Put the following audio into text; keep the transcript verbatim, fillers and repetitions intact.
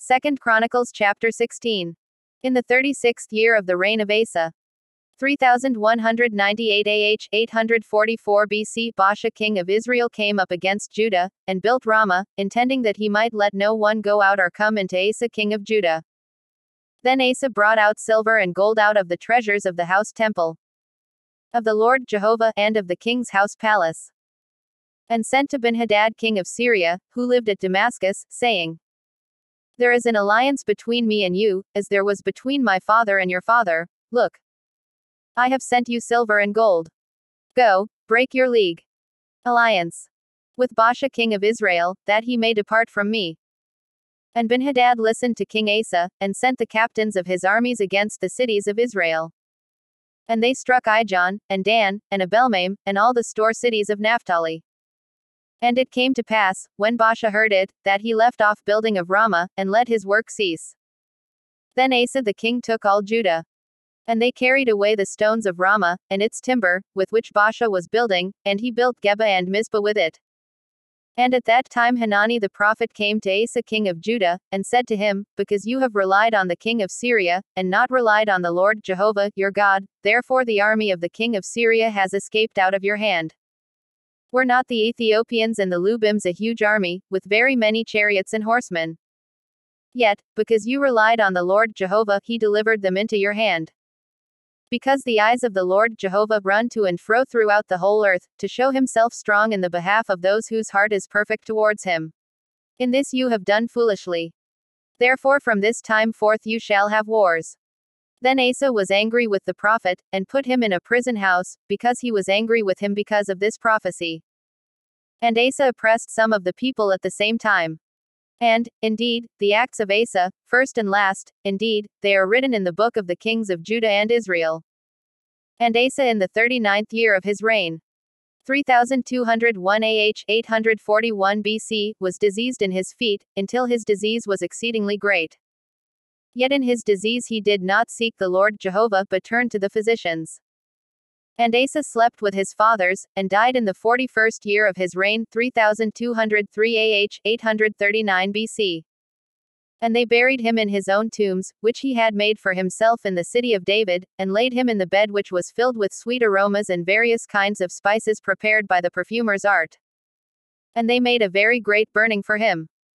Second Chronicles chapter sixteen. In the thirty-sixth year of the reign of Asa, three thousand one hundred ninety-eight A H eight hundred forty-four B C, Baasha king of Israel came up against Judah, and built Ramah, intending that he might let no one go out or come into Asa king of Judah. Then Asa brought out silver and gold out of the treasures of the house temple of the Lord Jehovah, and of the king's house palace, and sent to Benhadad king of Syria, who lived at Damascus, saying, There is an alliance between me and you, as there was between my father and your father. Look, I have sent you silver and gold. Go, break your league alliance with Baasha king of Israel, that he may depart from me. And Benhadad listened to King Asa, and sent the captains of his armies against the cities of Israel. And they struck Ijon, and Dan, and Abelmaim, and all the store cities of Naphtali. And it came to pass, when Baasha heard it, that he left off building of Ramah, and let his work cease. Then Asa the king took all Judah. And they carried away the stones of Ramah, and its timber, with which Baasha was building, and he built Geba and Mizpah with it. And at that time Hanani the prophet came to Asa king of Judah, and said to him, Because you have relied on the king of Syria, and not relied on the Lord Jehovah, your God, therefore the army of the king of Syria has escaped out of your hand. Were not the Ethiopians and the Lubims a huge army, with very many chariots and horsemen? Yet, because you relied on the Lord Jehovah, he delivered them into your hand. Because the eyes of the Lord Jehovah run to and fro throughout the whole earth, to show himself strong in the behalf of those whose heart is perfect towards him. In this you have done foolishly. Therefore from this time forth you shall have wars. Then Asa was angry with the prophet, and put him in a prison house, because he was angry with him because of this prophecy. And Asa oppressed some of the people at the same time. And, indeed, the acts of Asa, first and last, indeed, they are written in the book of the kings of Judah and Israel. And Asa in the thirty-ninth year of his reign, three thousand two hundred one A H eight hundred forty-one B C, was diseased in his feet, until his disease was exceedingly great. Yet in his disease he did not seek the Lord Jehovah, but turned to the physicians. And Asa slept with his fathers, and died in the forty-first year of his reign, three thousand two hundred three A H eight hundred thirty-nine B C. And they buried him in his own tombs, which he had made for himself in the city of David, and laid him in the bed which was filled with sweet aromas and various kinds of spices prepared by the perfumer's art. And they made a very great burning for him.